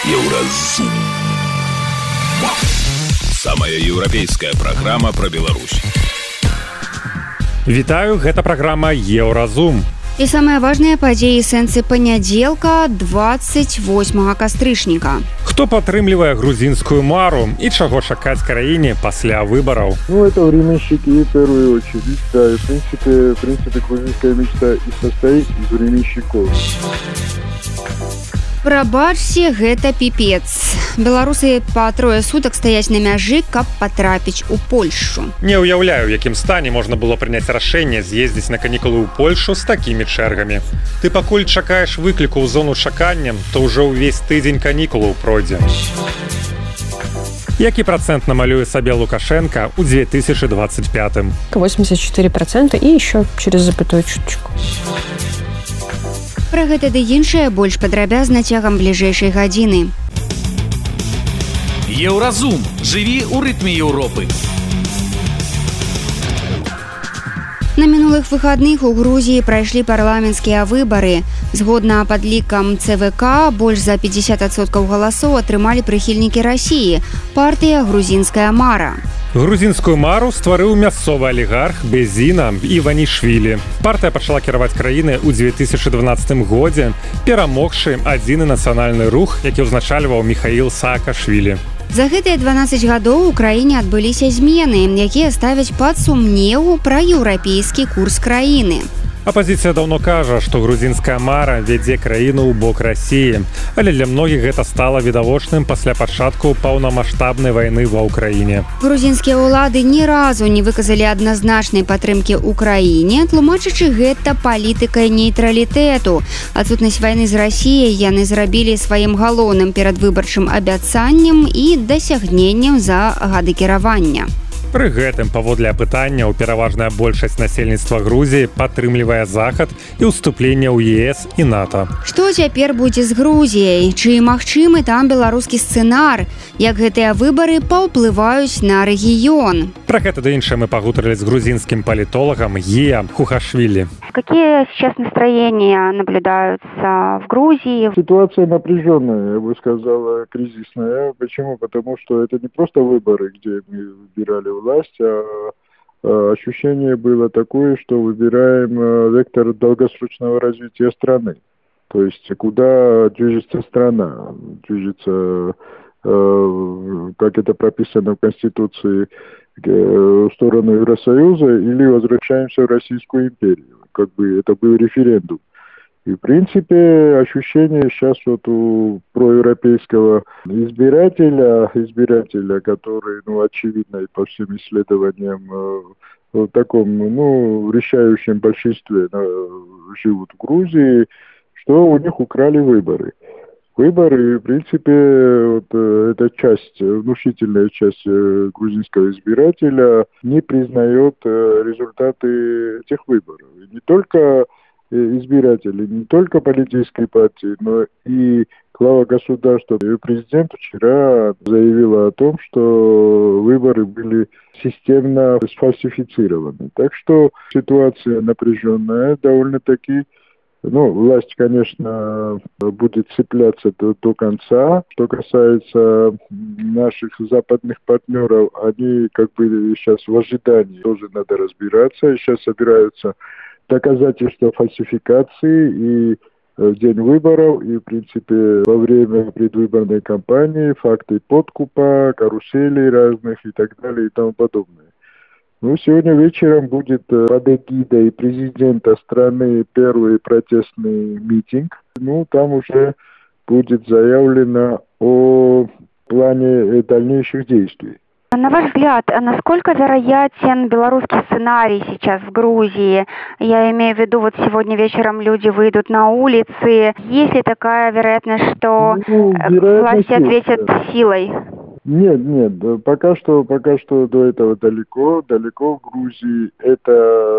Еўразум. Самая еўрапейская праграма пра Беларусь. Вітаю, гэта праграма Еўразум. І самыя важныя падзеі сэнсы панядзелка 28 кастрычніка. Хто падтрымлівае грузинскую мару і чаго чакаць краіне пасля выбараў? Это временщики в первую очередь. Да, и в принципе грузинская мечта и состоит из временщиков. Прабачце, гэта піпец. Беларусы па трое сутак стаяць на мяжы, каб патрапіць у Польшчу. Не ўяўляю, у якім стане можна было прыняць рашэнне з'ездзіць на канікулы ў Польшу з такімі чэргамі. Ты пакуль чакаеш выкліку ў зону чакання, то ўжо ўвесь тыдзень канікулаў пройдзе. Які працэнт намалюе сабе Лукашенко ў 2025-м? 84% і еще через запятую чуточку. Пра гэта ды іншае больш падрабязна цягам бліжэйшай гадзіны. Еўразум. Жыві ў рытме Еўропы. На мінулых выхадных у Грузіі прайшлі парламенцкія выбары. Згодна падлікам ЦВК, больш за 50% галасоў атрымалі прыхільнікі Расіі, партыя «Грузінская мара». Грузінскую мару стварыў мясцовы алігарх Беззіна Іванішвілі. Партыя пачала кіраваць краіны ў 2012 годзе, перамогшы адзіны нацыянальны рух, які ўзначальваў Міхаіл Саакашвілі. За гэтыя 12 гадоў у краіне адбыліся змены, якія ставяць пад сумнеў пра еўрапейскі курс краіны. Апазіцыя даўно кажа, што грузінская мара вядзе краіну ў бок Расіі, але для многіх гэта стала відавочным пасля пачатку паўнамаштабнай вайны ва ўкраіне. Грузінскія ўлады ні разу не выказалі адназначнай падтрымкі ўкраіне, тлумачачы гэта палітыкай нейтралітэту. Адсутнасць вайны з Расіяй яны зрабілі сваім галоўным перадвыбарчым абяцаннем і дасягненнем за гады кіравання. Пры гэтым, паводле апытання, пераважная большасць насельніцтва Грузіі падтрымлівае захад і ўступленне ў ЕС і НАТО. Што цяпер будзе з Грузіяй? Чы магчымы там беларускі сцэнар? Як гэтыя выбары паўплываюць на рэгіён? Пра гэта да іншае мы пагутарылі з грузінскім палітолагам Гія Хухашвили. Какие сейчас настроения наблюдаются в Грузии? Ситуация напряженная, я бы сказала, кризисная. Почему? Потому что это не просто выборы, где мы выбирали власть, а ощущение было такое, что выбираем вектор долгосрочного развития страны. То есть куда движется страна, движется, как это прописано в Конституции, в сторону Евросоюза или возвращаемся в Российскую империю. Как бы это был референдум. И, в принципе, ощущение сейчас вот у проевропейского избирателя, который, очевидно, и по всем исследованиям в таком, решающем большинстве живут в Грузии, что у них украли выборы. Выборы, в принципе, эта часть, внушительная часть грузинского избирателя не признает результаты этих выборов. И не только избиратели, не только политической партии, но и глава государства. И президент вчера заявила о том, что выборы были системно сфальсифицированы. Так что ситуация напряженная довольно-таки. Власть, конечно, будет цепляться до конца. Что касается наших западных партнеров, они как бы сейчас в ожидании, тоже надо разбираться. Сейчас собираются доказательства фальсификации и в день выборов, и, в принципе, во время предвыборной кампании факты подкупа, каруселей разных и так далее и тому подобное. Сегодня вечером будет под эгидой президента страны первый протестный митинг. Там уже будет заявлено о плане дальнейших действий. На ваш взгляд, насколько вероятен белорусский сценарий сейчас в Грузии? Я имею в виду, сегодня вечером люди выйдут на улицы. Есть ли такая вероятность, что власти ответят силой? Нет, пока что до этого далеко в Грузии. Это,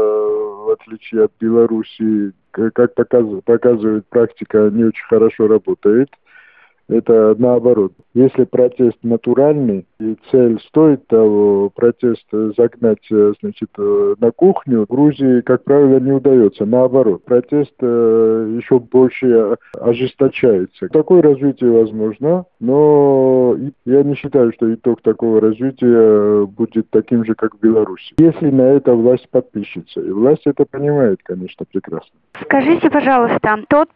в отличие от Белоруссии, как показывает практика, не очень хорошо работает. Это наоборот. Если протест натуральный, и цель стоит того, протест загнать, значит, на кухню, в Грузии, как правило, не удается. Наоборот, протест еще больше ожесточается. Такое развитие возможно, но я не считаю, что итог такого развития будет таким же, как в Беларуси. Если на это власть подпишется, и власть это понимает, конечно, прекрасно. Скажите, пожалуйста, тот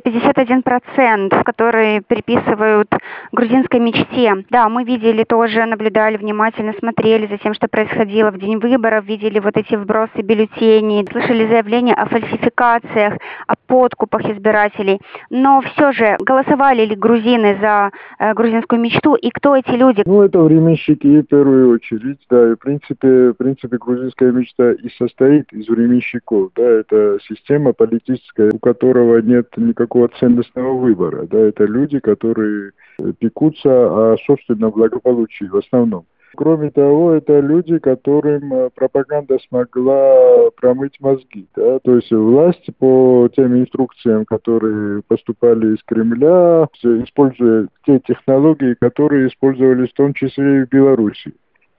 51%, который приписывают грузинской мечте, да, мы видели тоже, наблюдали, внимательно смотрели за тем, что происходило в день выборов, видели вот эти вбросы бюллетеней, слышали заявления о фальсификациях, о подкупах избирателей, но все же голосовали ли грузины за грузинскую мечту, и кто эти люди? Ну, это временщики в первую очередь, да, и в принципе грузинская мечта и состоит из временщиков, да, это система политическая, у которого нет никакого ценностного выбора, да, это люди, которые пекутся о собственном благополучии в основном. Кроме того, это люди, которым пропаганда смогла промыть мозги. Да? То есть власть по тем инструкциям, которые поступали из Кремля, используя те технологии, которые использовались в том числе и в Беларуси.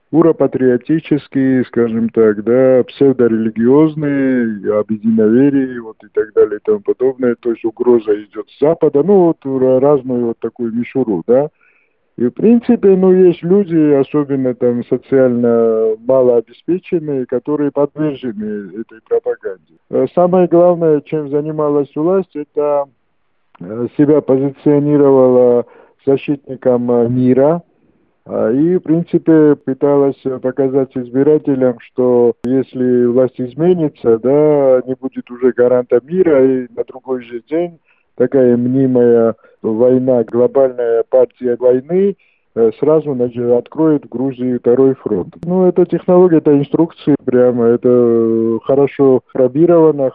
Уропатриотические, скажем так, да, псевдорелигиозные, об единоверии, вот и так далее и тому подобное. То есть угроза идет с Запада, ну вот разную вот такую мишуру, да. И в принципе, ну, есть люди, особенно там социально малообеспеченные, которые подвержены этой пропаганде. Самое главное, чем занималась власть, это себя позиционировала защитником мира. И, в принципе, пыталась показать избирателям, что если власть изменится, да, не будет уже гаранта мира, и на другой же день такая мнимая война, глобальная партия войны сразу откроет в Грузии второй фронт. Ну, это технология, это инструкции прямо, это хорошо пробировано,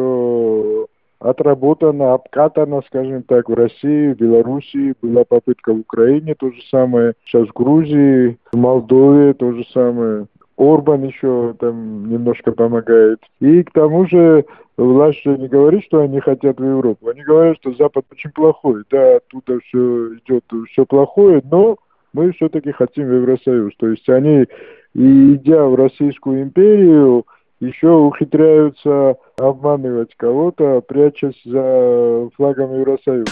хорошо отработано, обкатано, скажем так, в России, в Белоруссии, была попытка в Украине, то же самое, сейчас в Грузии, в Молдове то же самое. Орбан еще там немножко помогает. И к тому же власть же не говорит, что они хотят в Европу. Они говорят, что Запад очень плохой. Да, оттуда все идет, все плохое, но мы все-таки хотим в Евросоюз. То есть они, идя в Российскую империю, еще ухитряются обманывать кого-то, прячась за флагом Евросоюза.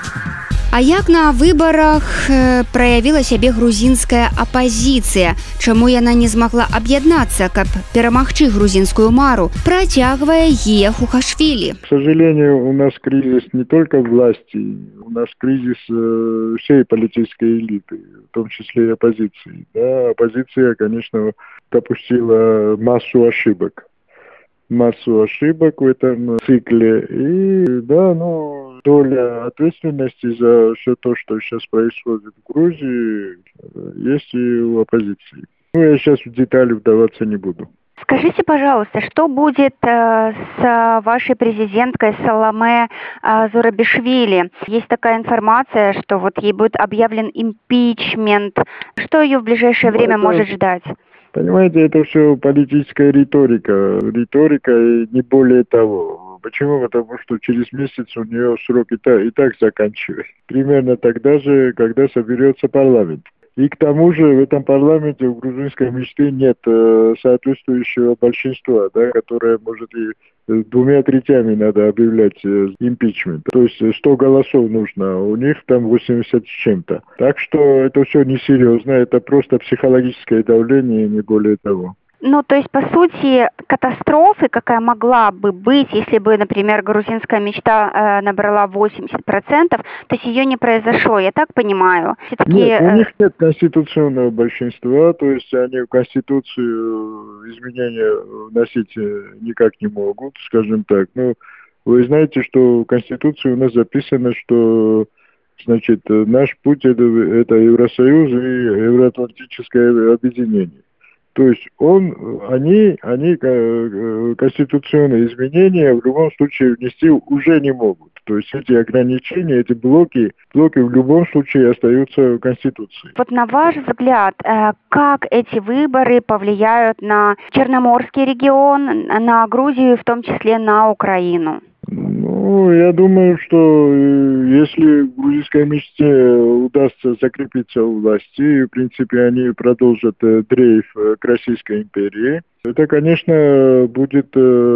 А як на выбарах праявіла сябе грузінская апазіцыя? Чаму яна не змагла аб'яднацца, каб перамагчы грузінскую мару? Працягвае Гія Хухашвілі. К сожалению, у нас кризис не только власти, у нас кризис всей политической элиты, в том числе и оппозиции. Да, оппозиция, конечно, допустила массу ошибок в этом цикле. И да, ну, доля ответственности за все то, что сейчас происходит в Грузии, есть и у оппозиции. Ну, я сейчас в детали вдаваться не буду. Скажите, пожалуйста, что будет с вашей президенткой Саломе Зурабишвили? Есть такая информация, что вот ей будет объявлен импичмент. Что ее в ближайшее время может ждать? Понимаете, это все политическая риторика. Риторика и не более того. Почему? Потому что через месяц у нее срок и так заканчивается. Примерно тогда же, когда соберется парламент. И к тому же в этом парламенте у грузинской мечты нет соответствующего большинства, да, которое может и 2/3 надо объявлять импичмент. То есть 100 голосов нужно, у них там 80 с чем-то. Так что это все несерьезно, это просто психологическое давление, не более того. Ну, то есть, по сути, катастрофы, какая могла бы быть, если бы, например, грузинская мечта набрала 80%, то есть ее не произошло, я так понимаю? Все-таки... Нет, у них нет конституционного большинства, то есть они в Конституцию изменения вносить никак не могут, скажем так. Ну, вы знаете, что в Конституции у нас записано, что, значит, наш путь это Евросоюз и Евроатлантическое объединение. То есть они конституционные изменения в любом случае внести уже не могут. То есть эти ограничения, эти блоки в любом случае остаются в Конституции. Вот на ваш взгляд, как эти выборы повлияют на Черноморский регион, на Грузию, в том числе на Украину? Ну, я думаю, что если грузинской мечте удастся закрепиться у власти, в принципе, они продолжат дрейф к Российской империи, это, конечно, будет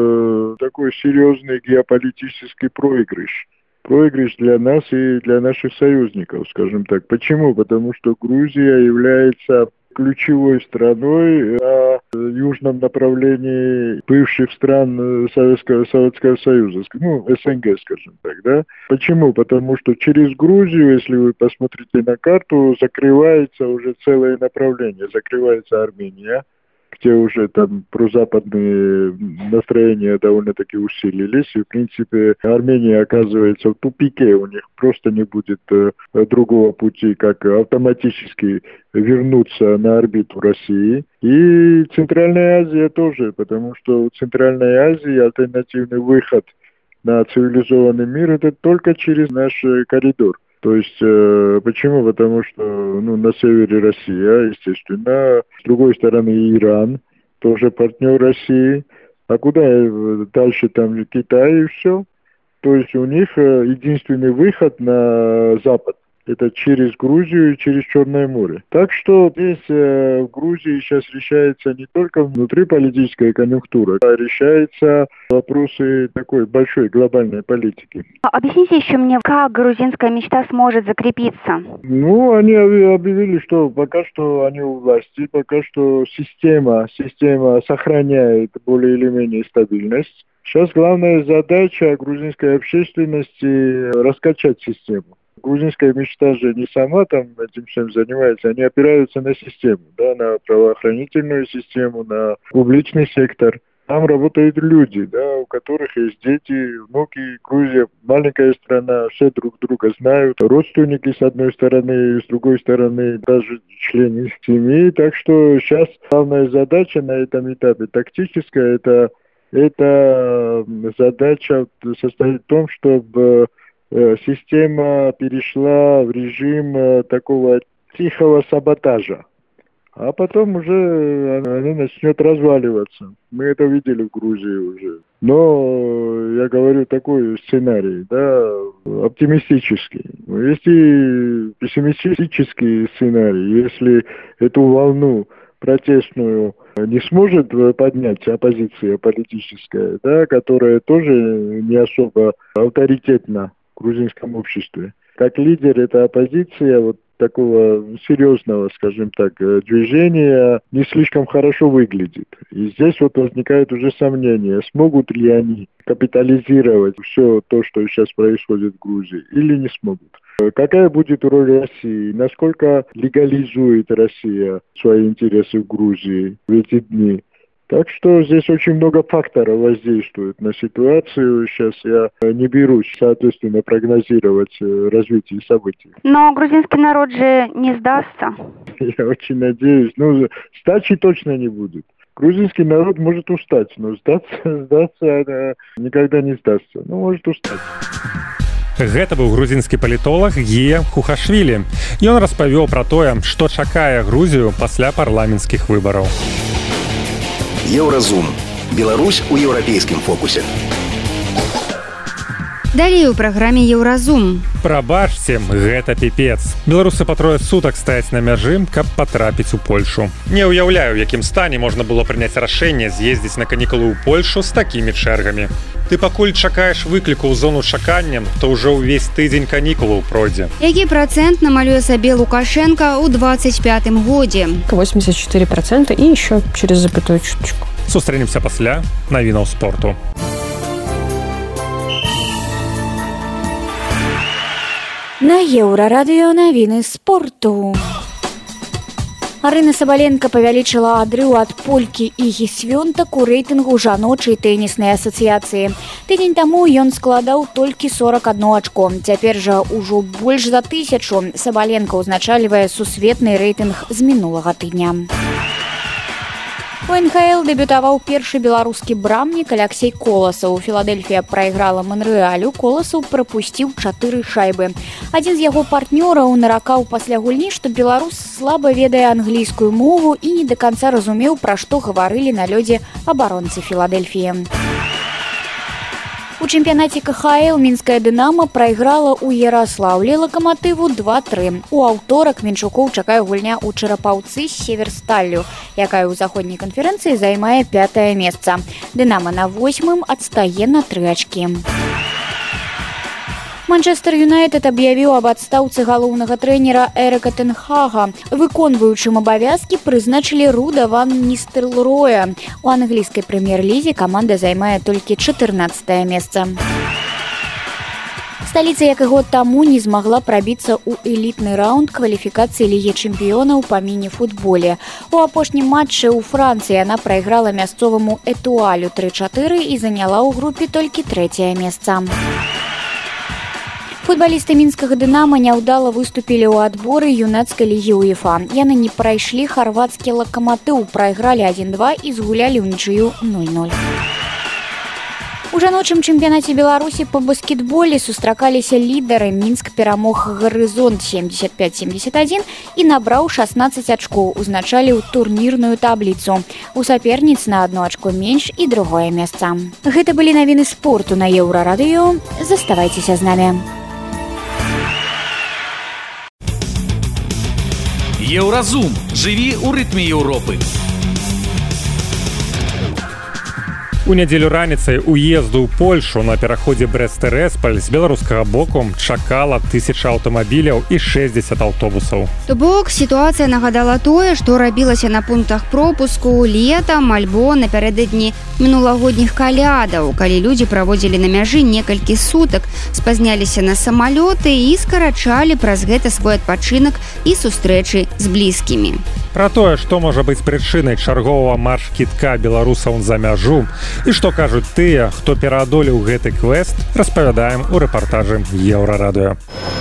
такой серьезный геополитический проигрыш. Проигрыш для нас и для наших союзников, скажем так. Почему? Потому что Грузия является ключевой страной на южном направлении бывших стран Советского Союза, ну, СНГ, скажем так, да. Почему? Потому что через Грузию, если вы посмотрите на карту, закрывается уже целое направление, закрывается Армения, где уже там прозападные настроения довольно-таки усилились, и, в принципе, Армения оказывается в тупике, у них просто не будет другого пути, как автоматически вернуться на орбиту России. И Центральная Азия тоже, потому что в Центральной Азии альтернативный выход на цивилизованный мир – это только через наш коридор. То есть, почему? Потому что на севере Россия, естественно, с другой стороны Иран, тоже партнер России, а куда дальше там Китай и все. То есть у них единственный выход на запад – это через Грузию и через Черное море. Так что здесь в Грузии сейчас решается не только внутриполитическая конъюнктура, а решаются вопросы такой большой глобальной политики. Объясните еще мне, как грузинская мечта сможет закрепиться? Ну, они объявили, что пока что они у власти, пока что система сохраняет более или менее стабильность. Сейчас главная задача грузинской общественности – раскачать систему. Грузинская мечта же не сама там этим всем занимается, они опираются на систему, да, на правоохранительную систему, на публичный сектор. Там работают люди, да, у которых есть дети, внуки. Грузия маленькая страна, все друг друга знают. Родственники с одной стороны, с другой стороны даже члены семьи. Так что сейчас главная задача на этом этапе тактическая, это задача состоит в том, чтобы система перешла в режим такого тихого саботажа, а потом уже она начнет разваливаться. Мы это видели в Грузии уже. Но я говорю такой сценарий, да, оптимистический. Есть и пессимистический сценарий. Если эту волну протестную не сможет поднять оппозиция политическая, да, которая тоже не особо авторитетна в грузинском обществе. Как лидер эта оппозиция вот такого серьезного, скажем так, движения не слишком хорошо выглядит. И здесь вот возникает уже сомнение, смогут ли они капитализировать все то, что сейчас происходит в Грузии, или не смогут. Какая будет роль России? Насколько легализует Россия свои интересы в Грузии в эти дни? Так что здесь очень много факторов воздействует на ситуацию. Сейчас я не берусь, соответственно, прогнозировать развитие событий. Но грузинский народ же не сдастся. Я очень надеюсь. Сдачи точно не будет. Грузинский народ может устать, но сдаться никогда не сдастся. Может устать. Гэта быў грузінскі палітолог Гія Хухашвілі. Ён распавёў пра тое, што чакае Грузію пасля парламенцкіх выбараў. Еўразум. Беларусь у еўрапейскім фокусе. Далей у праграме Еўразум. Прабачце, гэта піпец. Беларусы па трое сутак стаяць на мяжы, каб патрапіць у Польшу. Не ўяўляю, якім стане можна было прыняць рашэнне з'ездзіць на канікулы ў Польшу з такімі чэргамі. Ты пакуль чакаеш выкліку ў зону чакання, то ўжо ўвесь тыдзень канікулаў пройдзе. Які працэнт намалюе сабе Лукашенко ў 25-м годзе? 84% і еще через запятую чуточку. Сустрэнемся пасля навінаў спорту. На Еўрарадыё навіны спорту. Арына Сабаленко павялічыла адрыў ад Полькі Ігі Свёнтак у рэйтынгу жаночай тэніснай асацыяцыі. Тыдзень таму ён складаў толькі 41 ачко. Цяпер жа ўжо больш за 1000 Сабаленко ўзначальвае сусветны рэйтынг з мінулага тыдня. У НХЛ дэбютаваў першы беларускі брамнік Аляксей Коласаў. Філадельфія прайграла Манрэалю, Коласаў прапусціў 4 шайбы. Адзін з яго партнёраў наракаў пасля гульні, што беларус слаба ведае англійскую мову і не да канца разумеў, пра што гаварылі на лёдзе абаронцы Філадельфіі. У чэмпіянаце КХЛ мінская «Дынамо» прайграла ў Яраслаўлі «Лакаматыву» 2-3. У аўторак мінчукоў чакае гульня ў Чарапаўцы з «Северсталлю», якая ў заходняй канферэнцыі займае 5-е месца. «Дынамо» на 8-м адстае на 3 ачкі. Манчестер Юнайтед аб'явіў аб адстаўцы галоўнага трэнера Эрыка тэн Хага. Выконваючым абавязкі прызначылі Руда ван Ністэлрooя. У англійскай прэм'ер-лізе каманда займае толькі 14-е месца. Сталіца, як і год таму, не змагла прабіцца ў элітны раунд кваліфікацыі Лігі чэмпіёнаў па міні-футболе. У апошнім матчы ў Францыі яна прайграла мясцоваму Этуалю 3-4 і заняла ў групе толькі 3-е месца. Футбалісты мінскага «Дынамо» няўдала выступілі ў адборы юнацкай лігі УЕФА. Яны не прайшлі харвацкі «Лакаматыў», прайгралі 1-2 і згулялі ўнічыю 0-0. У жаночым чэмпіянаце Беларусі па баскетболе сустракаліся лідары. Мінск перамог «Гарызонт» 75-71 і набраў 16 ачкоў, узначаліў турнірную табліцу. У саперніц на 1 ачко менш і другое месца. Гэта былі навіны спорту на Еўрарадыё. Заставайцеся з намі. Еўразум. Жыві ў рытме Еўропы. У нядзелю раніцай уезду ў Польшу на пераходзе Брэст-Тэрэспаль з беларускага боку чакала 1000 аўтамабіляў і 60 аўтобусаў. То бок сітуацыя нагадала тое, што рабілася на пунктах пропуску летам альбо напярэдадні мінулагодніх калядаў, калі людзі праводзілі на мяжы некалькі сутак, спазняліся на самалёты і скарачалі праз гэта свой адпачынак і сустрэчы з блізкімі. Пра тое, што можа быць прычынай чарговага марш-кідка беларусаў за мяжу і што кажуць тыя, хто пераадолеў гэты квест, распавядаем у рэпартажы Еўрарадыё.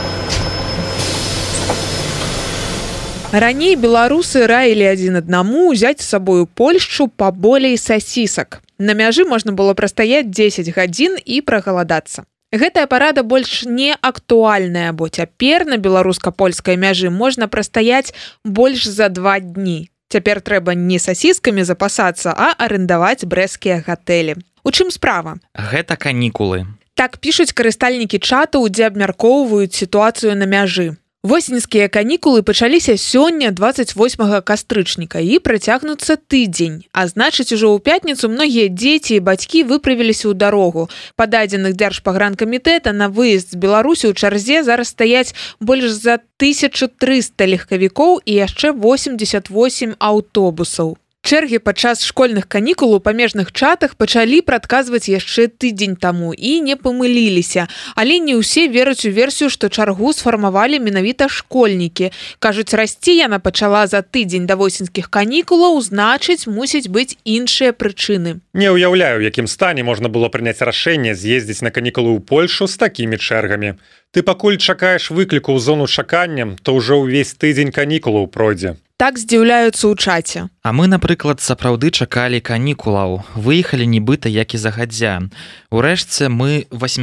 Раней беларусы раілі адзін аднаму ўзяць з сабою Польшчу паболей сасісак. На мяжы можна было прастаяць 10 гадзін і прагаладацца. Гэтая парада больш не актуальная, бо цяпер на беларуска-польскай мяжы можна прастаяць больш за 2 дні. Цяпер трэба не сасіскамі запасацца, а арендаваць брэсцкія гатэлі. У чым справа? Гэта канікулы. Так пішуць карыстальнікі чатаў, дзе абмяркоўваюць сітуацыю на мяжы. Восеньскія канікулы пачаліся сёння 28 кастрычніка і працягнуцца тыдзень. А значыць, ужо ў пятніцу многія дзеці і бацькі выправіліся ў дарогу. Па дадзеных Дзяржпагранкамітэта на выезд з Беларусі ў чарзе зараз стаяць больш за 1300 легкавікоў і яшчэ 88 аўтобусаў. Чэргі падчас школьных канікул у памежных чатах пачалі прадказваць яшчэ тыдзень таму і не памыліліся. Але не ўсе вераць у версію, што чаргу сфармавалі менавіта школьнікі. Кажуць, расці яна пачала за тыдзень да восеньскіх канікулаў, значыць, мусіць быць іншыя прычыны. Не ўяўляю, у якім стане можна было прыняць рашэнне з'ездзіць на канікулы ў Польшу з такімі чэргамі. Ты пакуль чакаеш выкліку ў зону чакання, то ўжо ўвесь тыдзень канікулаў пройдзе. Так здзіўляюцца ў чаце. А мы, напрыклад, сапраўды чакалі канікулаў. Выехалі нібыта як і загадзя. Урэшце мы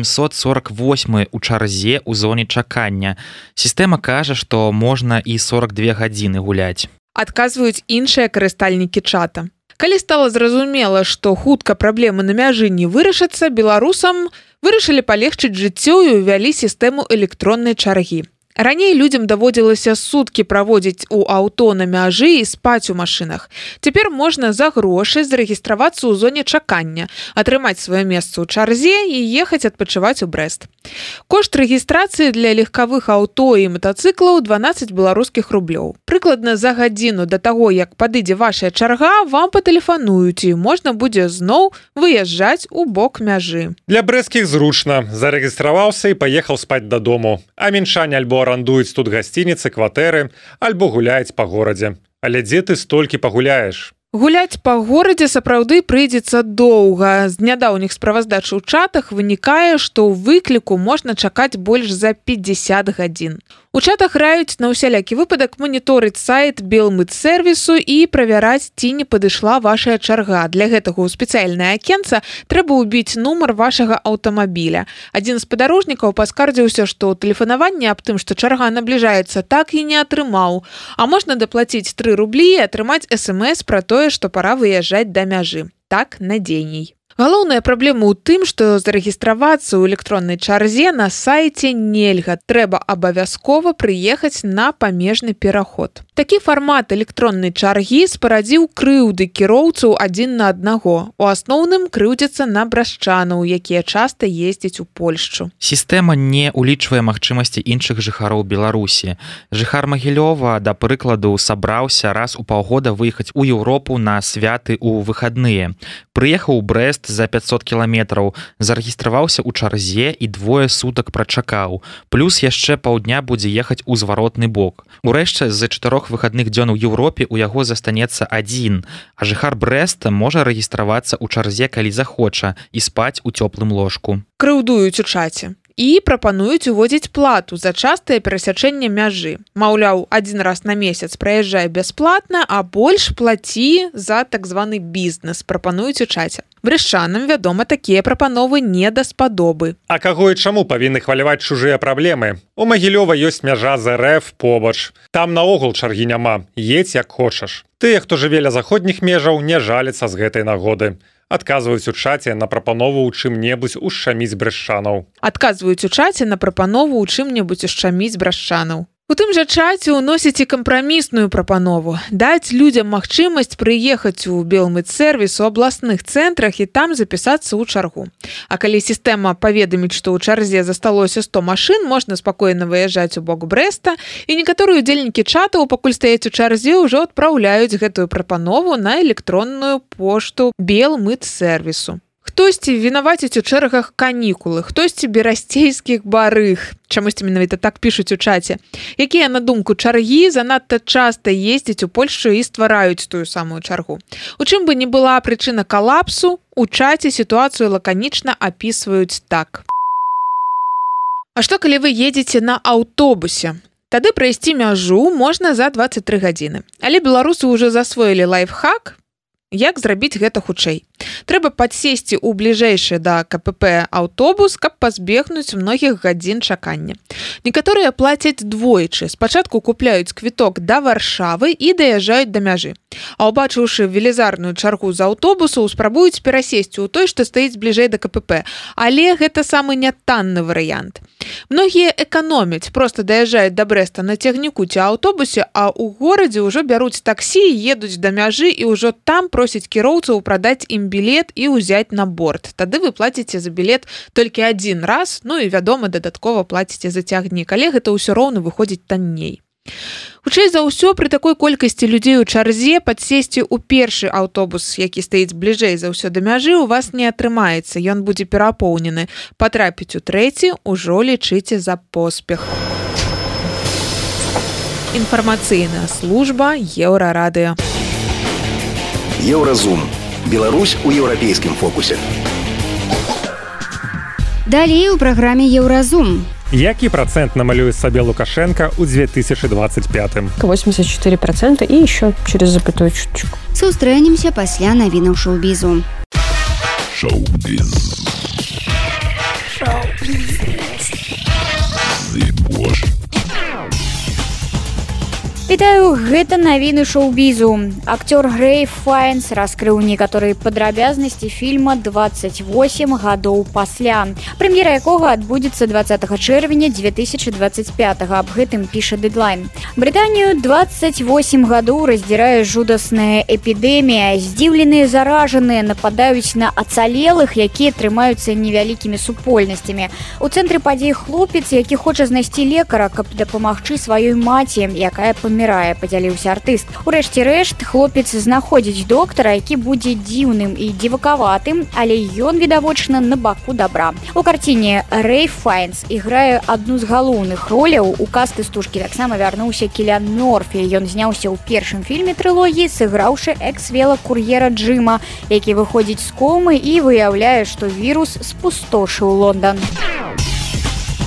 848 у чарзе ў зоне чакання. Сістэма кажа, што можна і 42 гадзіны гуляць. Адказваюць іншыя карыстальнікі чата. Калі стала зразумела, што хутка праблемы на мяжы не вырашацца, беларусам вырашылі палегчыць жыццё і ўвялі сістэму электроннай чаргі. Раней людзям даводзілася суткі праводзіць у аўто на мяжы і спаць у машынах. Цяпер можна за грошы зарэгістравацца ў зоне чакання, атрымаць сваё месца ў чарзе і ехаць адпачываць у Брэст. Кошт рэгістрацыі для легкавых аўто і матацыклаў 12 беларускіх рублёў. Прыкладна за гадзіну да таго, як падыдзе вашая чарга, вам патэлефануюць і можна будзе зноў выязджаць у бок мяжы. Для брэсцкіх зручна. Зарэгістраваўся і паехаў спаць дадому. А мінчане альбо арандуюць тут гасцініцы, кватэры, альбо гуляюць па горадзе. Але дзе ты столькі пагуляеш? Гуляць па горадзе сапраўды прыйдзецца доўга. З нядаўніх справаздач у чатах вынікае, што ў выкліку можна чакаць больш за 50 гадзін. У чатах раюць на ўсялякі выпадак маніторыць сайт Белмытсервісу і правяраць, ці не падышла вашая чарга. Для гэтага ў спецыяльнае акенца трэба ўбіць нумар вашага аўтамабіля. Адзін з падарожнікаў паскардзіўся, што тэлефанаванне аб тым, што чарга набліжаецца, так і не атрымаў. А можна даплаціць 3 рублі і атрымаць СМС пра тое, што пара выязджаць да мяжы. Так надзейней. Галоўная праблема ў тым, што зарэгістравацца ў электроннай чарзе на сайце нельга. Трэба абавязкова прыехаць на памежны пераход. Такі фармат электроннай чаргі спарадзіў крыўды кіроўцаў адзін на аднаго. У асноўным крыўдзяцца на брашчанаў, якія часта ездзяць у Польшчу. Сістэма не ўлічвае магчымасці іншых жыхароў Беларусі. Жыхар Магілёва, да прыкладу, сабраўся раз у паўгода выехаць у Еўропу на святы ў выхадныя. Прыехаў у Брэст за 500 кіламетраў, зарэгістраваўся ў чарзе і 2 сутак прачакаў. Плюс яшчэ паўдня будзе ехаць у зваротны бок. Урэшце, з-за 4 выхадных дзён у Еўропе у яго застанецца 1, а жыхар Брэста можа рэгістравацца ў чарзе, калі захоча, і спаць у цёплым ложку. Крыўдуюць у чаце. І прапануюць уводзіць плату за частае перасячэнне мяжы. Маўляў, 1 раз на месяц праязджай бясплатна, а больш плаці за так званы бізнес, прапануюць у чаце. Брэшчанам, вядома, такія прапановы не даспадобы. А каго і чаму павінны хваляваць чужыя праблемы? У Магілёва ёсць мяжа з РФ побач. Там наогул чаргі няма, едзь як хочаш. Тыя, хто жыве ля заходніх межаў, не жаліцца з гэтай нагоды. Адказваюць у чаце на прапанову ў чым-небудзь ушчаміць брэшчанаў. Адказваюць у чаце на прапанову ў чым-небудзь ушчаміць брэшчанаў. У тым жа чаце ўносіць і кампрамісную прапанову. Даць людзям магчымасць прыехаць у Белмытсервіс у абласных цэнтрах і там запісацца ў чаргу. А калі сістэма паведаміць, што ў чарзе засталося 100 машын, можна спакойна выязджаць у бок Брэста, і некаторыя удзельнікі чатаў, пакуль стаяць у чарзе, ўжо адпраўляюць гэтую прапанову на электронную пошту Белмытсервісу. Хтосьці вінаваціць у чэргах канікулы, хтосьці берасцейскіх барыг. Чамусьці менавіта так пішуць у чаце. Якія, на думку чаргі, занадта часта ездзяць у Польшчу і ствараюць тую самую чаргу. У чым бы ні была прычына калапсу, у чаце сітуацыю лаканічна апісваюць так. А што, калі вы едзеце на аўтобусе? Тады прайсці мяжу можна за 23 гадзіны. Але беларусы ўжо засвоілі лайфхак, як зрабіць гэта хутчэй. Трэба падсесці ў бліжэйшы да КПП аўтобус, каб пазбегнуць многіх гадзін чакання. Некаторыя плацяць двойчы. Спачатку купляюць квіток да Варшавы і даязджаюць да мяжы. А ўбачыўшы велізарную чаргу з аўтобусаў, спрабуюць перасесці ў той, што стаіць бліжэй да КПП. Але гэта самы нятанны варыянт. Многія эканомяць, проста даязджаюць да Брэста на цягніку ці аўтобусе, а ў горадзе ўжо бяруць таксі, едуць да мяжы і ўжо там просяць кіроўцаў прадаць ім білет і ўзяць на борт. Тады вы плаціце за білет толькі 1 раз, ну і, вядома, дадаткова плаціце за цягнік, але гэта ўсё роўна выходзіць танней. Хутчэй за ўсё, пры такой колькасці людзей у чарзе падсесці ў першы аўтобус, які стаіць бліжэй за ўсё да мяжы, у вас не атрымаецца, ён будзе перапоўнены. Патрапіць у трэці ўжо лічыце за поспех. Інфармацыйная служба Еўрарадыё. Еўразум. Беларусь у еўрапейскім фокусе. Далей у праграме Еўразум. Які процент намалюе сабе Лукашенко ў 2025? 84% и еще через запятую чуть-чуть. Сустрэнемся пасля навінаў шоу-бізу. Шоу-біз. Вітаю, гэта навіны шоу-бізу. Акцёр Рэйф Файнс раскрыў некаторыя падрабязнасці фільма «28 гадоў пасля», прэм'ера якога адбудзецца 20 чэрвеня 2025. Аб гэтым піша Deadline. Брытанію 28 гадоў раздзірае жудасная эпідэмія. Здзіўленыя заражаныя нападаюць на ацалелых, якія трымаюцца невялікімі супольнасцямі. У цэнтры падзей хлопец, які хоча знайсці лекара, каб дапамагчы сваёй маці, якая памірае, падзяліўся артыст. Урэшце рэшт, хлопец знаходзіць доктара, які будзе дзіўным і дзівакаватым, але ён, відавочна, на баку добра. У карціне Рэйф Файнс іграе адну з галоўных роляў. У касты стужкі таксама вярнуўся Кіліан Мёрфі. Ён зняўся ў першым фільме трылогіі, сыграўшы экс-велакур'ера Джима, які выходзіць з комы і выяўляе, што вірус спустошыў Лондан.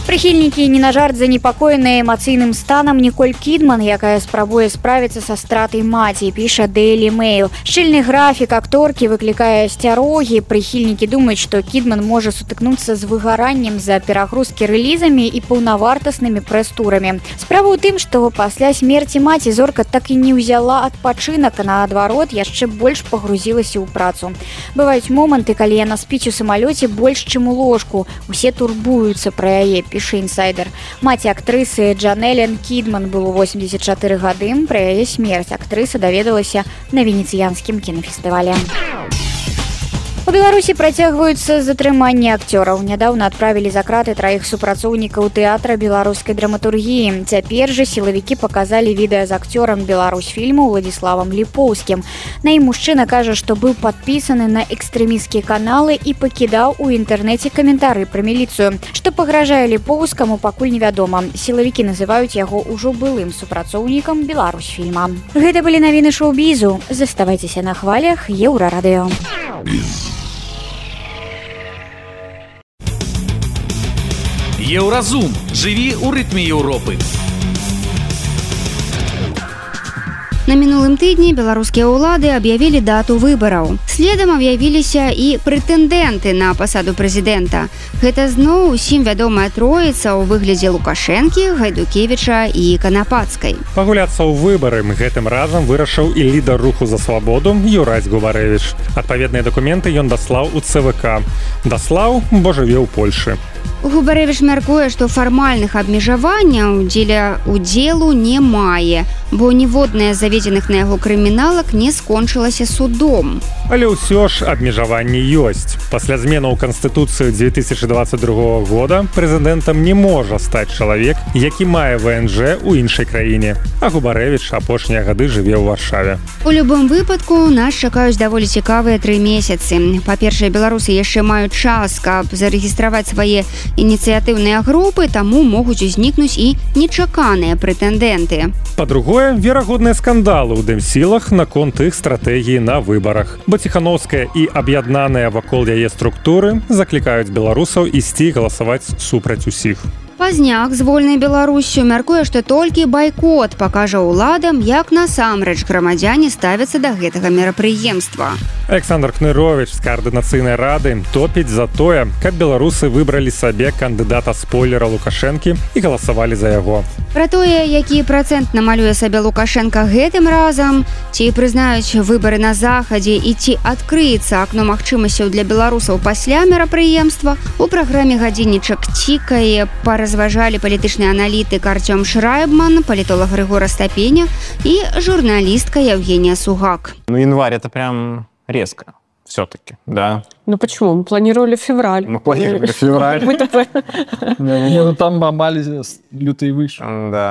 Прыхільнікі не на жарт занепакоеныя эмацыйным станам Ніколь Кідман, якая спрабуе справіцца са стратай маці, піша Daily Mail. Шчыльны графік акторкі выклікае асцярогі. Прыхільнікі думаюць, што Кідман можа сутыкнуцца з выгараннем з-за перагрузкі рэлізамі і паўнавартаснымі прэс-турамі. Справа ў тым, што пасля смерці маці зорка так і не ўзяла адпачынак, а наадварот яшчэ больш пагрузілася ў працу. Бываюць моманты, калі яна спіць у самалёце больш, чым у ложку. Усе турбуюцца пра яе, піша інсайдер. Маці актрысы Джан Элен Кідман было 84 гады. Пра яе смерць актрыса даведалася на венецыянскім кінафестывале. У Беларусі працягваюцца затрыманні акцёраў. Нядаўна адправілі за краты 3 супрацоўнікаў тэатра беларускай драматургіі. Цяпер жа сілавікі паказалі відэа з акцёрам Беларусьфільму Владзіславам Ліпоўскім. На ім мужчына кажа, што быў падпісаны на экстрэмісцкія каналы і пакідаў у інтэрнэце каментары пра міліцыю. Што пагражае Ліпоўскаму, пакуль невядома. Сілавікі называюць яго ўжо былым супрацоўнікам Беларусьфільма. Гэта былі навіны шоу-бізу. Заставайцеся на хвалях Еўрарадыё. Еўразум. Жыві ў рытме Еўропы. На мінулым тыдні беларускія ўлады аб'явілі дату выбараў. Следам аб'явіліся і прэтэндэнты на пасаду прэзідэнта. Гэта зноў усім вядомая троіца ў выглядзе Лукашэнкі, Гайдукевіча і Канапацкай. Пагуляцца ў выбары гэтым разам вырашыў і лідар руху за свабоду Юрась Губарэвіч. Адпаведныя дакументы ён даслаў у ЦВК. Даслаў, бо жыве ў Польшы. Губарэвіч мяркуе, што фармальных абмежаванняў дзеля удзелу не мае, бо ніводная з заведзеных на яго крыміналак не скончылася судом. Але ўсё ж абмежаванні ёсць. Пасля зменаў Канстытуцыі 2022 года прэзідэнтам не можа стаць чалавек, які мае ВНЖ ў іншай краіне. А Губарэвіч апошнія гады жыве ў Варшаве. У любым выпадку нас чакаюць даволі цікавыя 3 месяцы. Па-першае, беларусы яшчэ маюць час, каб зарэгістраваць свае ініцыятыўныя групы, таму могуць узнікнуць і нечаканыя прэтэндэнты. Па-другое, верагодныя скандалы ў дэмсілах наконт іх стратэгіі на выбарах. Бо Ціхановская і аб'яднаныя вакол яе структуры заклікаюць беларусаў ісці галасаваць супраць усіх. Пазняк з вольнай Беларусю мяркуе, што толькі байкот пакажа ўладам, як насамрэч грамадзяне ставяцца да гэтага мерапрыемства. Александр Кнырович з каардынацыйнай рады топіць за тое, каб беларусы выбралі сабе кандыдата-спойлера Лукашэнкі і галасавалі за яго. Пра тое, які працэнт намалюе сабе Лукашенка гэтым разам, ці прызнаюць выбары на захадзе і ці адкрыецца акно магчымасцяў для беларусаў пасля мерапрыемства, у праграме «Гадзіннічак цікае» паразважалі палітычны аналітык Артём Шрайбман, палітолог Григор Остапеня і журналістка Евгения Сугак. Январь это прям резко. Все-таки, да. Ну почему? Мы планировали февраль. Мы планировали февраль. Там бомбали лютые выше.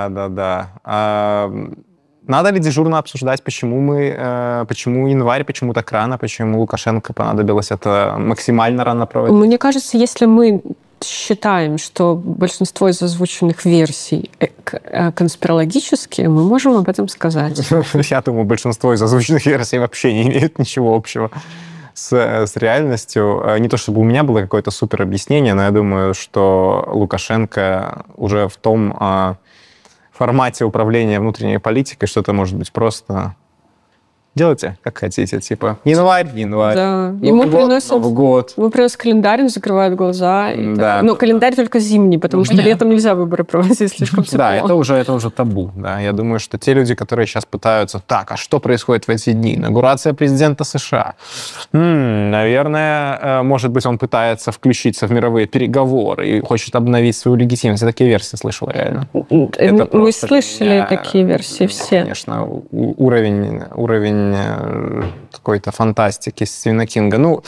Да. Надо ли дежурно обсуждать, почему январь, почему так рано, почему Лукашенко понадобилось это максимально рано проводить? Мне кажется, если мы считаем, что большинство из озвученных версий конспирологические, мы можем об этом сказать. Я думаю, большинство из озвученных версий вообще не имеют ничего общего с реальностью. Не то чтобы у меня было какое-то супер объяснение, но я думаю, что Лукашенко уже в том формате управления внутренней политикой, что это может быть просто... Делайте, как хотите, типа январь. Да. Ему приносят календарь, он закрывает глаза. Да. Но календарь только зимний, потому что летом нельзя выборы проводить слишком тепло. Да, это уже табу. Да. Я думаю, что те люди, которые сейчас пытаются, так, а что происходит в эти дни? Инаугурация президента США. Наверное, может быть, он пытается включиться в мировые переговоры и хочет обновить свою легитимность. Я такие версии слышал реально. Мы слышали такие версии все. Конечно, уровень какой-то фантастики Стивена Кинга. Ну,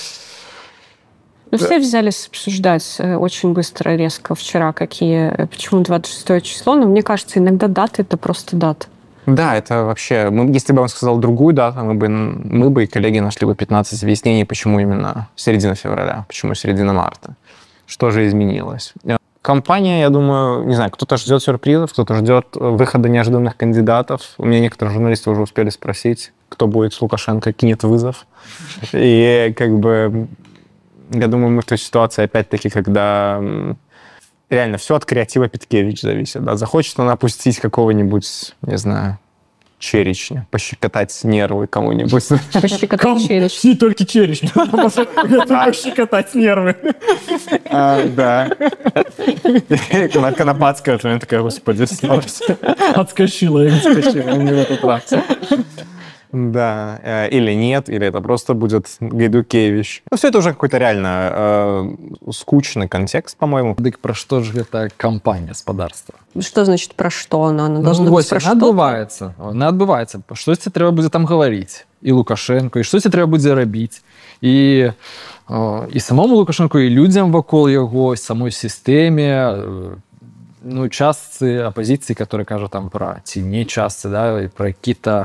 все взялись обсуждать очень быстро, резко вчера, почему 26 число, но мне кажется, иногда даты — это просто дата. Да, это вообще... Если бы он сказал другую дату, мы бы и коллеги нашли бы 15 объяснений, почему именно середина февраля, почему середина марта. Что же изменилось? Компания, я думаю, не знаю, кто-то ждет сюрпризов, кто-то ждет выхода неожиданных кандидатов. У меня некоторые журналисты уже успели спросить, кто будет с Лукашенко, кинет вызов. И я думаю, мы в той ситуации опять-таки, когда реально все от креатива Петкевич зависит. Да? Захочет она опустить какого-нибудь, не знаю, черечня, пощекотать нервы кому-нибудь. Пощекотать черечня. Не только черечня. Пощекотать нервы. Да. Конопатская, она такая, господи, отскочила. Не в этот раз. Да, или нет, или это просто будет Гайдукевич. Ну, все это уже какой-то реально скучный контекст, по-моему. Так про что же это кампания господарства? Что значит про что? Она должна быть про что? Она адбываецца. Штось трэба будзе там гаварыць. І Лукашенко, і штось трэба будзе рабіць. І самому Лукашенко, і людзям вакол яго, самой сістэме, ну, частцы апозіцыі, которые кажа там пра ці не частцы, да, і пра какие-то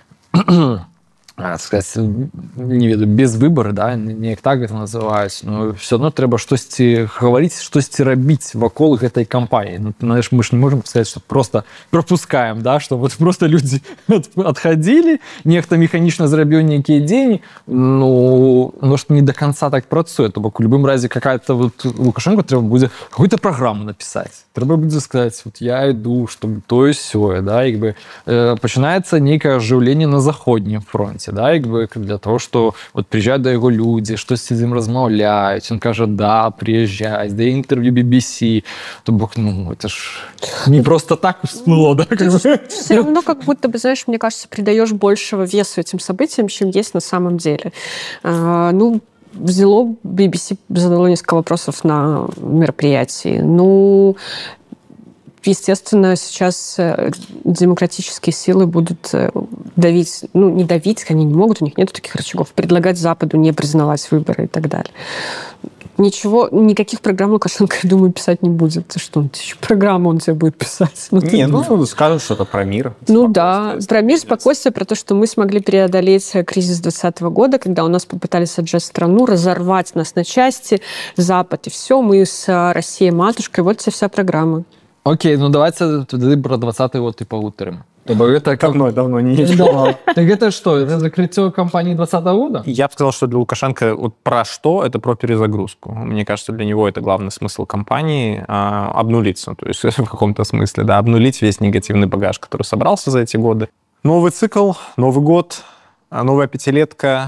сказать, не ведаю, без выбора, да, неяк так гэта называюць, но все адно трэба штосьці гаварыць, штосьці рабіць вакол гэтай кампаніі. Ну, знаешь, мы ж не можем сказать, что просто пропускаем, да, что вот просто люди отходили, нехта механічна зрабіў нейкія дзені, ну, что не до конца так працуе, то бок у любым разе какая-то вот Лукашенко трэба будзе какую-то программу написать. Трэба будзе сказать, вот я иду, чтобы то и сёе, да, як бы пачынаецца нейкае ажыўленне на заходнім фронте, да, як бы для того, что вот приезжают до его люди, штосьці з ім размаўляюць, он кажа, да, приезжай, дае интервью BBC, то бок, ну, это ж не просто так всплыло, да? Все равно как будто бы, знаешь, мне кажется, придаешь большего веса этим событиям, чем есть на самом деле. Ну, взяло BBC, задало несколько вопросов на мероприятии. Ну, естественно, сейчас демократические силы будут давить, ну, не давить, они не могут, у них нет таких рычагов, предлагать Западу не признавать выборы и так далее. Ничего, никаких программ Лукашенко, я думаю, писать не будет. Ты что, программу он тебе будет писать? Ну, не, ну, скажут что-то про мир. Ну да, про мир, спокойствие, про то, что мы смогли преодолеть кризис 2020 года, когда у нас попытались отжать страну, разорвать нас на части, Запад и все, мы с Россией матушкой, вот вся программа. Окей, ну давайте тады про 20-й год и паўтарым. Это давно не есть. Так это что? Это закрытие кампании 2020 года? Я бы сказал, что для Лукашенко вот про что? Это про перезагрузку. Мне кажется, для него это главный смысл кампании обнулиться. То есть в каком-то смысле, да, обнулить весь негативный багаж, который собрался за эти годы. Новый цикл, Новый год, новая пятилетка,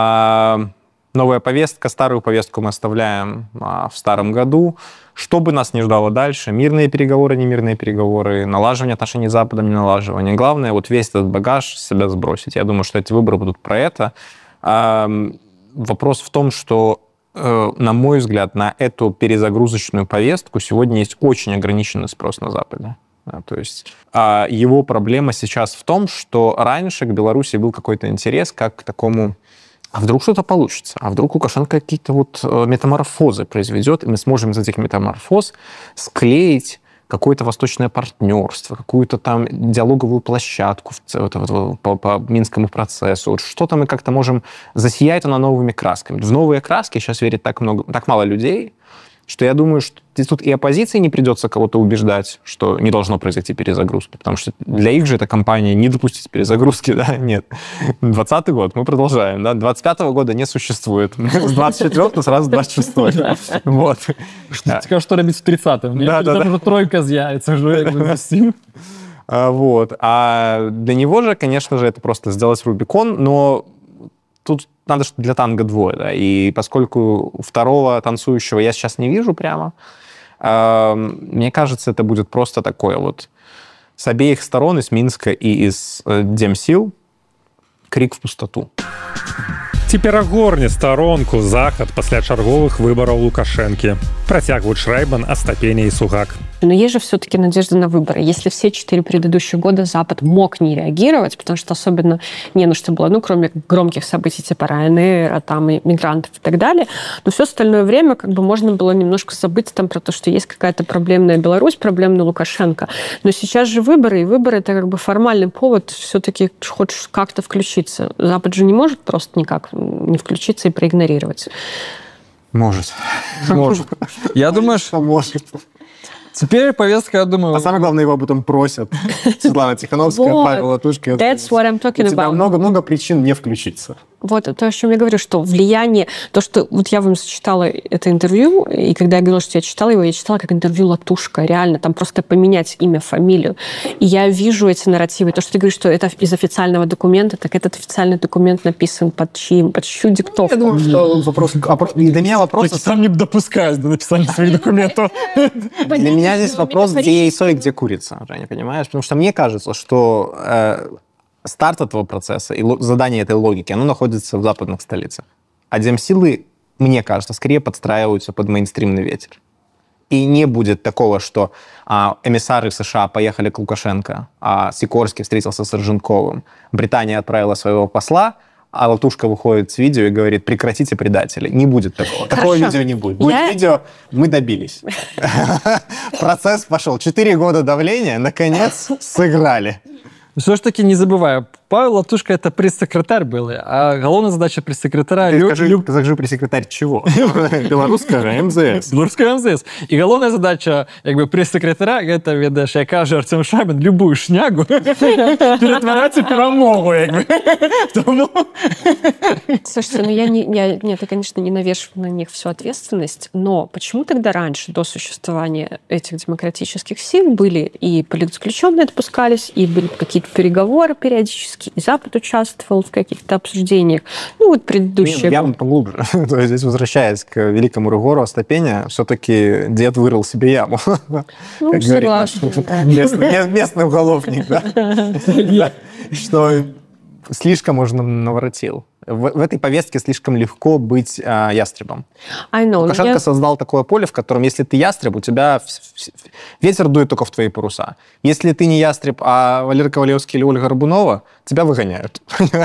новая повестка. Старую повестку мы оставляем в старом году. Что бы нас ни ждало дальше, мирные переговоры, немирные переговоры, налаживание отношений с Западом, не налаживание. Главное, вот весь этот багаж с себя сбросить. Я думаю, что эти выборы будут про это. Вопрос в том, что, на мой взгляд, на эту перезагрузочную повестку сегодня есть очень ограниченный спрос на Западе. То есть его проблема сейчас в том, что раньше к Беларуси был какой-то интерес как к такому... А вдруг что-то получится? А вдруг Лукашенко какие-то вот метаморфозы произведет, и мы сможем из этих метаморфоз склеить какое-то восточное партнерство, какую-то там диалоговую площадку по Минскому процессу. Вот что-то мы как-то можем... Засиять она новыми красками. В новые краски сейчас верит так мало людей, что я думаю, что тут и оппозиции не придется кого-то убеждать, что не должно произойти перезагрузки, потому что для их же эта кампания не допустить перезагрузки, да, нет. 20-й год мы продолжаем, да, 25-го года не существует. С 24-го сразу 26-й. Вот. Скажу, что робить в 30-м. Да. Уже тройка з'явится, уже вот. А для него же, конечно же, это просто сделать Рубикон, но тут надо, что для танго двое, да, и поскольку второго танцующего я сейчас не вижу прямо, мне кажется, это будет просто такое вот с обеих сторон, из Минска и из Демсил, крик в пустоту. Ці перагорне старонку захад пасля чарговых выбараў Лукашэнкі. Працягваюць Шрайбан, Астапеня и Сугак. Но есть же все-таки надежда на выборы. Если все 4 предыдущих года Запад мог не реагировать, потому что особенно не на что было, ну, кроме громких событий типа Ryanair, там, и мигрантов и так далее, но все остальное время как бы можно было немножко забыть там про то, что есть какая-то проблемная Беларусь, проблемная Лукашенко. Но сейчас же выборы, и выборы — это как бы формальный повод все-таки хоть как-то включиться. Запад же не может просто никак не включиться и проигнорировать. Может. Я думаю, что может. Теперь повестка, я думаю... А самое главное, его об этом просят. Светлана Тихановская, Павел Латушко. That's what I'm talking about. У тебя много причин не включиться. Вот то, о чем я говорю, что влияние, то, что вот я вам зачитала это интервью, и когда я говорила, что я читала его, я читала как интервью Латушко, реально, там просто поменять имя, фамилию. И я вижу эти нарративы. То, что ты говоришь, что это из официального документа, так этот официальный документ написан под чью диктовку. Я думаю, что вопрос... И для меня вопрос... Я сам не допускаюсь до написания своих документов. Для меня здесь вопрос, где яйцо и где курица, Женя, понимаешь? Потому что мне кажется, что старт этого процесса и задание этой логики, оно находится в западных столицах. А демсилы, мне кажется, скорее подстраиваются под мейнстримный ветер. И не будет такого, что эмиссары США поехали к Лукашенко, а Сикорский встретился с Рженковым, Британия отправила своего посла, а Латушко выходит с видео и говорит: прекратите предателей. Не будет такого. Такого видео не будет. Будет видео: мы добились. Процесс пошел. 4 года давления, наконец, сыграли. Все ж таки не забываю, Павел Латушко это пресс-секретарь был, а головная задача пресс-секретаря... Скажи пресс-секретарь чего? Белорусского МЗС. Белорусского МЗС. И головная задача пресс-секретаря, это, ведаешь, як каже Артем Шабин, любую шнягу перетворять в перемогу. Слушайте, я, конечно, не навешиваю на них всю ответственность, но почему тогда раньше, до существования этих демократических сил, были и политзаключенные отпускались, и были какие-то переговоры периодически, и Запад участвовал в каких-то обсуждениях. Ну, вот предыдущие... Я поглубже. То есть здесь, возвращаясь к великому Рыгору Остапеня, все-таки дед вырыл себе яму. Ну, согласна. Местный уголовник, да? Что слишком можно наворотил. В этой повестке слишком легко быть ястребом. Лукашенко создал такое поле, в котором, если ты ястреб, у тебя ветер дует только в твои паруса. Если ты не ястреб, а Валерий Ковалевский или Ольга Горбунова, тебя выгоняют.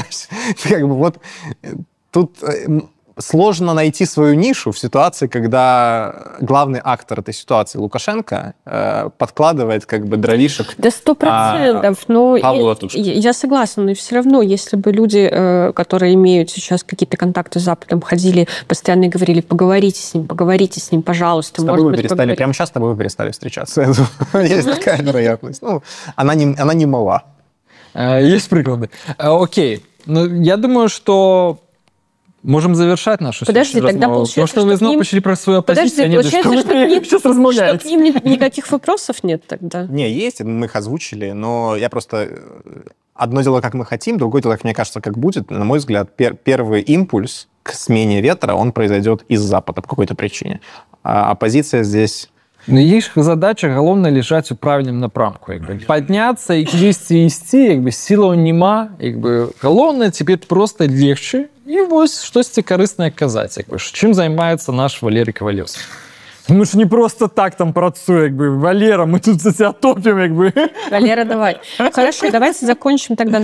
Вот тут сложно найти свою нишу в ситуации, когда главный актор этой ситуации, Лукашенко, подкладывает дровишек. Да 100%. Но я согласна, но все равно, если бы люди, которые имеют сейчас какие-то контакты с Западом, ходили, постоянно говорили: поговорите с ним, пожалуйста. С тобой перестали, прямо сейчас с тобой перестали встречаться. Есть такая вероятность. Она не мала. Есть приклады. Окей. Я думаю, что можем завершать нашу разговор. Потому что вы снова почали про свою оппозицию. Подожди, получается, что к ним никаких вопросов нет тогда? Не, есть, мы их озвучили, но я просто... Одно дело, как мы хотим, другое дело, как мне кажется, как будет. На мой взгляд, первый импульс к смене ветра, он произойдет из Запада по какой-то причине. А оппозиция здесь... Но их задача головне лежать у правильному напрамку. Подняться і кудись ісці, сила нема. Головне тепер просто легче і ось щось корисне казати. Чим займається наш Валерій Ковалевський. Ну ж не просто так там працує, Валера, мы тут за тебя топим, Валера, давай. Хорошо, давайте закончим тогда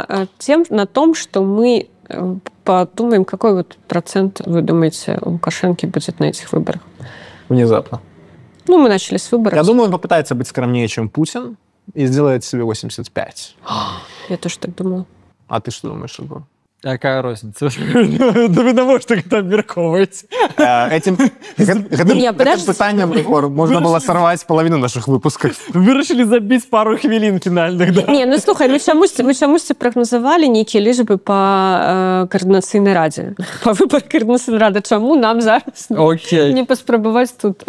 на том, что мы подумаем, какой вот процент, вы думаете, у Лукашенко будет на этих выборах? Внезапно. Мы начали с выборов. Я думаю, он попытается быть скромнее, чем Путин, и сделает себе 85. Я тоже так думала. А ты что думаешь, Егор? Какая разница? Да вы на что это обмерковываете? Этим питанием, Егор, можно было сорвать половину наших выпусков. Вы решили забить пару хвилин финальных, да? Не, слухай, мы чомусь прогнозовали некие лічби по координаційній раді. По вибору координаційної ради. Чому нам зараз не поспробувати тут?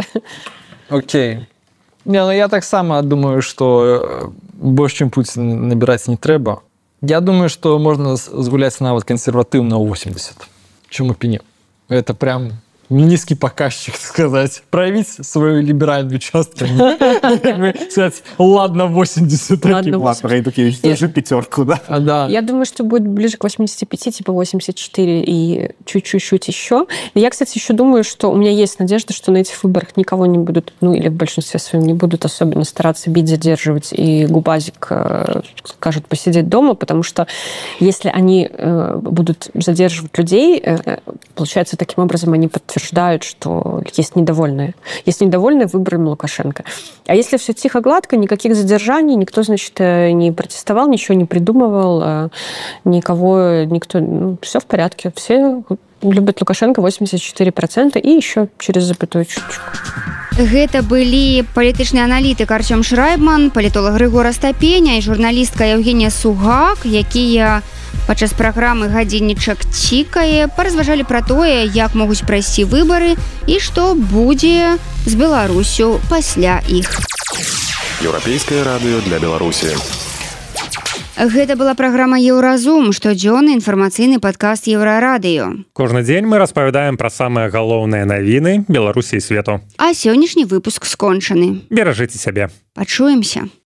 Окей. Я так само думаю, что больше, чем Путин, набирать не треба. Я думаю, что можно згуляться на консервативно 80. Чему пене? Это прям низкий показчик, сказать. Проявить свою либеральную часть. Сказать, ладно, 80. Ладно, Райдукевич, тоже пятерку, да? Да. Я думаю, что будет ближе к 85, типа 84 и чуть-чуть еще. Я, кстати, еще думаю, что у меня есть надежда, что на этих выборах никого не будут, или в большинстве своем не будут особенно стараться бить, задерживать, и Губазик скажут посидеть дома, потому что если они будут задерживать людей, получается, таким образом они подтверждают, что есть недовольные. Есть недовольные выборами Лукашенко. А если все тихо, гладко, никаких задержаний, никто, значит, не протестовал, ничего не придумывал, никто, все в порядке. Все любят Лукашенко 84% и еще через запятую чуточку. Гэта былі палітычны аналітык Артём Шрайбман, палітолог Рыгор Остапеня і журналістка Евгения Сугак, якія Падчас праграмы гадзіннічак цікае паразважалі пра тое, як могуць прайсці выбары і што будзе з Беларусю пасля іх. Еўрапейскае радыё для Беларусі. Гэта была праграма «Еўразум», штодзённы інфармацыйны падкаст «Еўрарадыё». Кожны дзень мы распавядаем пра самыя галоўныя навіны Беларусі і свету. А сённяшні выпуск скончаны. Беражыце сябе. Пачуемся.